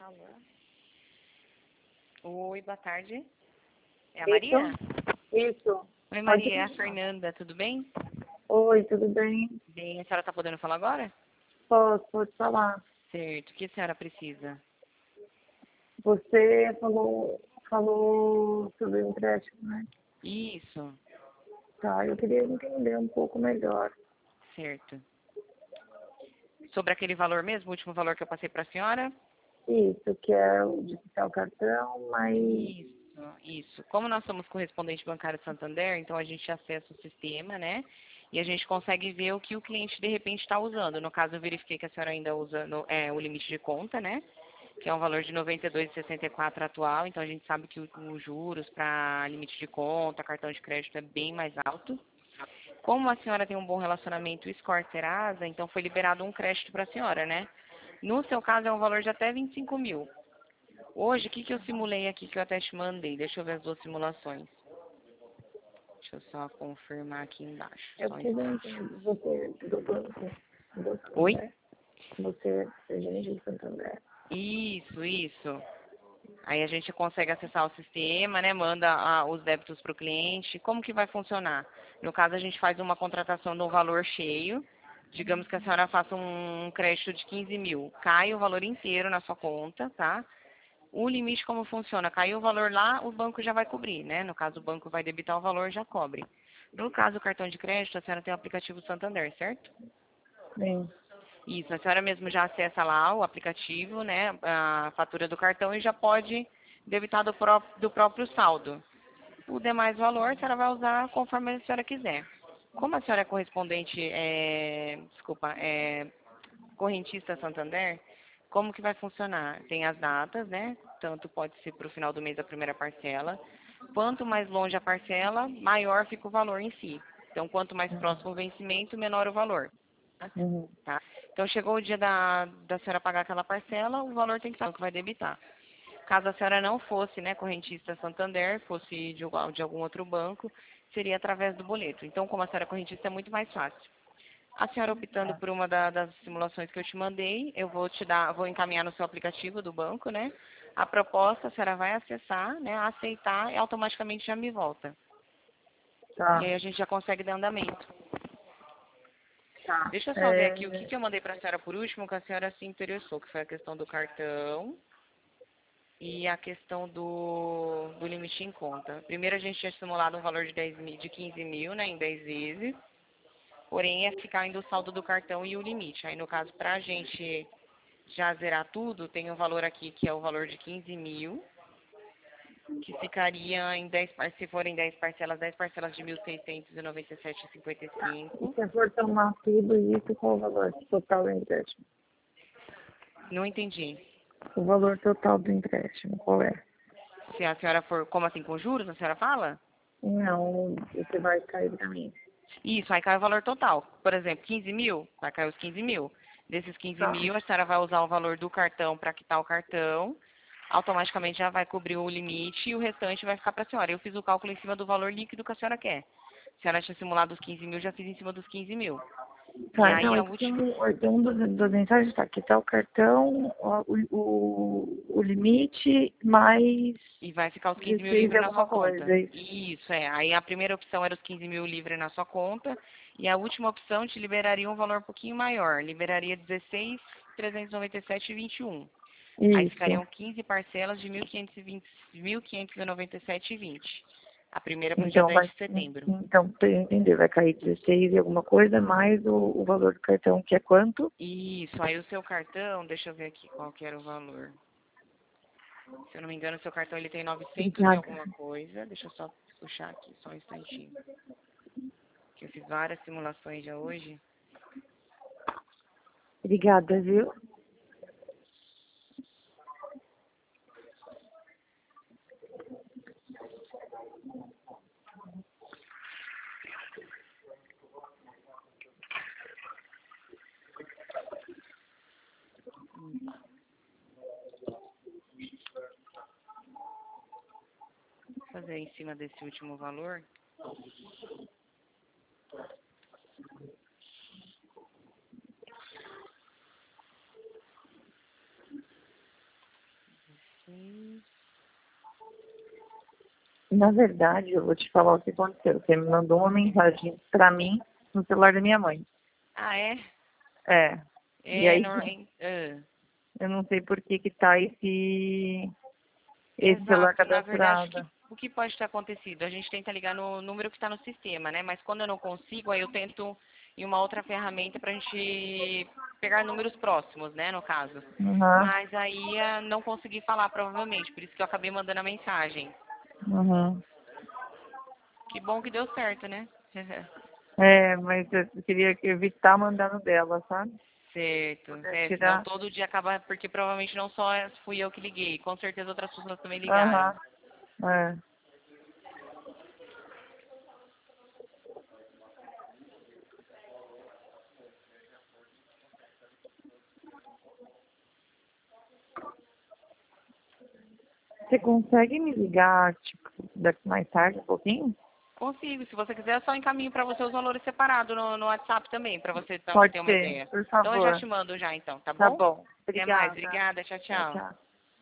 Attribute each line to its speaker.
Speaker 1: Alô? Oi, boa tarde. É a
Speaker 2: Isso?
Speaker 1: Maria?
Speaker 2: Isso.
Speaker 1: Oi,
Speaker 2: Pode
Speaker 1: Maria, é a
Speaker 2: falar.
Speaker 1: Fernanda, tudo bem?
Speaker 2: Oi, tudo bem?
Speaker 1: Bem, a senhora está podendo falar agora?
Speaker 2: Posso, pode falar.
Speaker 1: Certo, o que a senhora precisa?
Speaker 2: Você falou sobre o empréstimo, né?
Speaker 1: Isso,
Speaker 2: Tá, eu queria entender um pouco melhor.
Speaker 1: certo. Sobre aquele valor mesmo, o último valor que eu passei para a senhora?
Speaker 2: Isso, que é o de quitar o cartão, mas...
Speaker 1: Isso. Como nós somos correspondente bancário Santander, então a gente acessa o sistema, né? E a gente consegue ver o que o cliente de repente está usando. No caso, eu verifiquei que a senhora ainda usa o limite de conta, né? Que é um valor de R$ 92,64 atual. Então a gente sabe que os juros para limite de conta, cartão de crédito é bem mais alto. Como a senhora tem um bom relacionamento Score Serasa, então foi liberado um crédito para a senhora, né? No seu caso é um valor de até 25 mil. Hoje, o que eu simulei aqui que eu até te mandei? Deixa eu ver as duas simulações. Deixa eu só confirmar aqui embaixo.
Speaker 2: Eu
Speaker 1: Só um
Speaker 2: queria
Speaker 1: instante.
Speaker 2: entender, você do banco do
Speaker 1: Oi?
Speaker 2: Santander, você é gerente do Santander.
Speaker 1: Isso. Aí a gente consegue acessar o sistema, né? Manda os débitos para o cliente. Como que vai funcionar? No caso, a gente faz uma contratação de um valor cheio. Digamos que a senhora faça um crédito de 15 mil. Cai o valor inteiro na sua conta, tá? O limite como funciona? Caiu o valor lá, o banco já vai cobrir, né? No caso, o banco vai debitar o valor, já cobre. No caso, o cartão de crédito, a senhora tem o aplicativo Santander, certo?
Speaker 2: Sim.
Speaker 1: Isso, a senhora mesmo já acessa lá o aplicativo, né? A fatura do cartão e já pode debitar do próprio saldo. O demais valor, a senhora vai usar conforme a senhora quiser. Como a senhora é correspondente, correntista Santander, como que vai funcionar? Tem as datas, né? Tanto pode ser para o final do mês a primeira parcela. Quanto mais longe a parcela, maior fica o valor em si. Então, quanto mais próximo o vencimento, menor o valor.
Speaker 2: Uhum.
Speaker 1: Tá? Então, chegou o dia da senhora pagar aquela parcela, o valor tem que estar, o banco vai debitar. Caso a senhora não fosse, né, correntista Santander, fosse de algum outro banco, seria através do boleto. Então, como a senhora é correntista, é muito mais fácil. A senhora optando por uma das simulações que eu te mandei, eu vou encaminhar no seu aplicativo do banco, né? A proposta, a senhora vai acessar, né? Aceitar e automaticamente já me volta. E
Speaker 2: Tá,
Speaker 1: aí a gente já consegue dar andamento.
Speaker 2: tá.
Speaker 1: Deixa eu só ver aqui o que eu mandei para a senhora por último, que a senhora se interessou, que foi a questão do cartão e a questão do limite em conta. Primeiro a gente tinha simulado um valor de 10 mil, de 15 mil, né, em 10 vezes. Porém, é ficar ainda o saldo do cartão e o limite. Aí, no caso, para a gente já zerar tudo, tem um valor aqui que é o valor de 15 mil, que ficaria em 10, se forem 10 parcelas de 1.697,55.
Speaker 2: Se eu for tomar tudo isso, qual o valor total do empréstimo?
Speaker 1: Não entendi.
Speaker 2: O valor total do empréstimo, qual é?
Speaker 1: Se a senhora for, como assim, com juros, a senhora fala?
Speaker 2: Não, o que vai cair pra mim.
Speaker 1: Isso, aí cai o valor total. Por exemplo, 15 mil, vai cair os 15 mil. Desses 15
Speaker 2: Tá.
Speaker 1: mil, a senhora vai usar o valor do cartão para quitar o cartão. Automaticamente já vai cobrir o limite e o restante vai ficar para a senhora. Eu fiz o cálculo em cima do valor líquido que a senhora quer. Se a senhora tinha simulado os 15 mil, já fiz em cima dos 15 mil. E
Speaker 2: Tá, então
Speaker 1: aí a
Speaker 2: aqui
Speaker 1: última.
Speaker 2: tem das mensagens, tá, aqui tá o cartão, o limite, mais
Speaker 1: E vai ficar os 15 mil
Speaker 2: 16 e
Speaker 1: livres na sua
Speaker 2: alguma
Speaker 1: conta.
Speaker 2: coisa, é isso.
Speaker 1: Isso, é. Aí a primeira opção era os 15 mil livres na sua conta. E a última opção te liberaria um valor um pouquinho maior. Liberaria 16.397,21. Aí
Speaker 2: Isso.
Speaker 1: ficariam 15 parcelas de 1.597,20. A primeira para o dia
Speaker 2: Então
Speaker 1: 10
Speaker 2: vai,
Speaker 1: de setembro.
Speaker 2: então, pra eu entender, vai cair 16 e alguma coisa, mais o valor do cartão, que é quanto?
Speaker 1: Isso, aí o seu cartão, deixa eu ver aqui qual que era o valor. Se eu não me engano, o seu cartão ele tem 900 e
Speaker 2: Obrigada.
Speaker 1: alguma coisa. Deixa eu só puxar aqui, só um instantinho. Que eu fiz várias simulações já hoje.
Speaker 2: Obrigada, viu?
Speaker 1: Vou fazer em cima desse último valor.
Speaker 2: Na verdade, eu vou te falar o que aconteceu. Você me mandou uma mensagem pra mim no celular da minha mãe.
Speaker 1: Ah, é?
Speaker 2: É. E
Speaker 1: É,
Speaker 2: aí,
Speaker 1: não,
Speaker 2: eu não sei por que que tá esse celular
Speaker 1: exato. Na verdade,
Speaker 2: cadastrado.
Speaker 1: o que pode ter acontecido? A gente tenta ligar no número que está no sistema, né? Mas quando eu não consigo, aí eu tento em uma outra ferramenta para a gente pegar números próximos, né, no caso.
Speaker 2: Uhum,
Speaker 1: Mas aí não consegui falar, provavelmente. Por isso que eu acabei mandando a mensagem.
Speaker 2: uhum.
Speaker 1: Que bom que deu certo, né?
Speaker 2: É, mas eu queria evitar mandar no dela, sabe?
Speaker 1: Certo.
Speaker 2: Poder
Speaker 1: Senão
Speaker 2: tirar.
Speaker 1: todo dia acaba, porque provavelmente não só fui eu que liguei, com certeza outras pessoas também ligaram.
Speaker 2: Aham, é. Você consegue me ligar, tipo, daqui mais tarde um pouquinho?
Speaker 1: Consigo, se você quiser, eu só encaminho para você os valores separados no WhatsApp também, para você
Speaker 2: Pode
Speaker 1: ter uma
Speaker 2: ser,
Speaker 1: ideia.
Speaker 2: por
Speaker 1: Então eu já
Speaker 2: favor.
Speaker 1: te mando já então, tá
Speaker 2: Tá
Speaker 1: bom?
Speaker 2: bom.
Speaker 1: Até mais,
Speaker 2: Obrigada.
Speaker 1: obrigada, tchau,
Speaker 2: Tchau,
Speaker 1: tchau.
Speaker 2: tchau.